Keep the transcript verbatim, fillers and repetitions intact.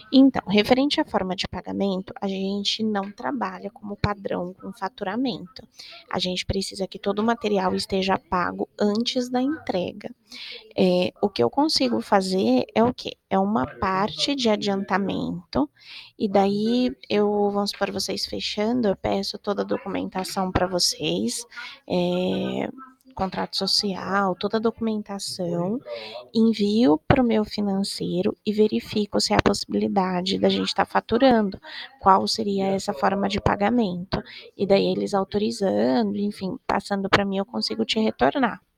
Então, referente à forma de pagamento, a gente não trabalha como padrão com faturamento. A gente precisa que todo o material esteja pago antes da entrega. Eh, o que eu consigo fazer é o quê? É uma parte de adiantamento, e daí eu vamos supor, vocês fechando, eu peço toda a documentação para vocês, eh, contrato social, toda a documentação, envio para o meu financeiro e verifico se há possibilidade da gente estar faturando, qual seria essa forma de pagamento. E daí eles autorizando, enfim, passando para mim, eu consigo te retornar.